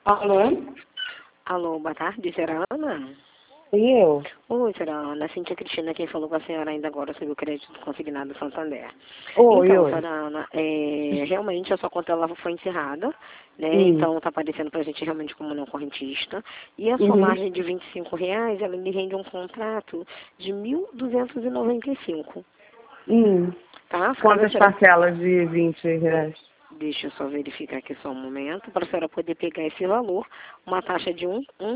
Alô? Alô, boa tarde, senhora Ana? E eu? Oi, senhora Ana, Cíntia Cristina, quem falou com a senhora ainda agora sobre o crédito consignado Santander. Oi, Então, oi. senhora Ana, realmente a sua conta ela foi encerrada, né? Hum. Então está aparecendo para a gente realmente como não correntista. E a sua Uhum. margem de R$ 25, ela lhe rende um contrato de 1.295. Tá? Caso a Quantas senhora... parcelas de R$ 20? Deixa eu só verificar aqui só um momento, para a senhora poder pegar esse valor, uma taxa de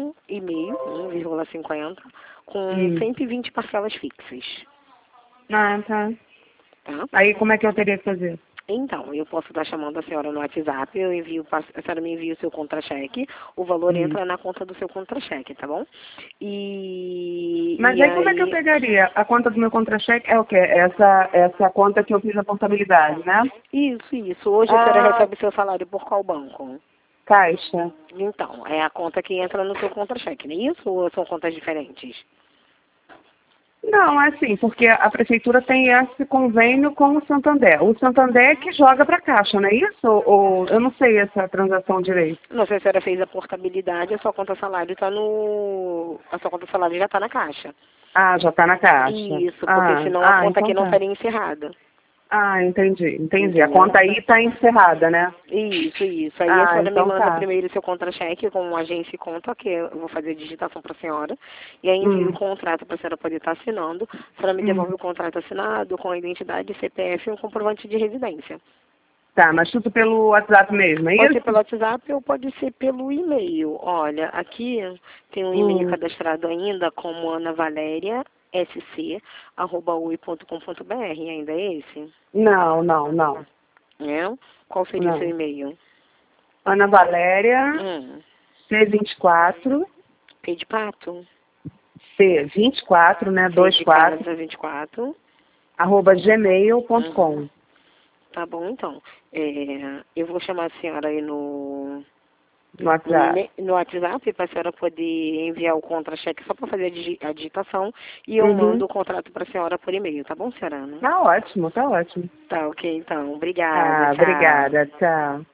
1,50, com Hum. 120 parcelas fixas. Ah, tá. Tá? Aí como é que eu teria que fazer? Então, eu posso estar chamando a senhora no WhatsApp, eu envio, a senhora me envia o seu contra-cheque, o valor Hum. entra na conta do seu contra-cheque, tá bom? Mas E aí como é que eu aí, pegaria? A conta do meu contra-cheque é o quê? Essa conta que eu fiz a portabilidade, né? isso. Hoje a senhora Ah, recebe seu salário por qual banco? Caixa. Então, é a conta que entra no seu contra-cheque, não é isso? Ou são contas diferentes? Não, é assim, porque a prefeitura tem esse convênio com o Santander. O Santander é que joga para a Caixa, não é isso? Ou eu não sei essa transação direito. Não sei se a senhora fez a portabilidade, a sua conta salário está no... A sua conta salário já está na caixa. Ah, já está na Caixa. Isso, porque senão a conta aqui Então não tá. estaria encerrada. Ah, entendi. A Entendeu? conta aí está encerrada, né? Isso. Aí a Ah, senhora me então manda tá. primeiro o seu contra-cheque com agência e conta, que eu vou fazer a digitação para a senhora. E aí envio o Hum, contrato para a senhora poder estar assinando. A senhora me hum. devolve o contrato assinado com a identidade, CPF e um comprovante de residência. Tá, mas tudo pelo WhatsApp mesmo, é Pode ser isso? pelo WhatsApp ou pode ser pelo e-mail. Olha, aqui tem um e-mail Hum. cadastrado ainda como anavaléria.sc@oi.com.br. Ainda é esse? Não. É? Qual seria o seu Não. e-mail? Ana Valéria, Hum. C24, P de pato? C24, né, C de 24, casa 24. @gmail.com. Tá bom, então. Eu vou chamar a senhora aí No WhatsApp. no WhatsApp para a senhora poder enviar o contra-cheque só para fazer a digitação e eu Uhum. mando o contrato para a senhora por e-mail, tá bom, senhora Ana? Tá ótimo. Tá ok, então. Obrigada, Ah, tchau. obrigada. Tchau.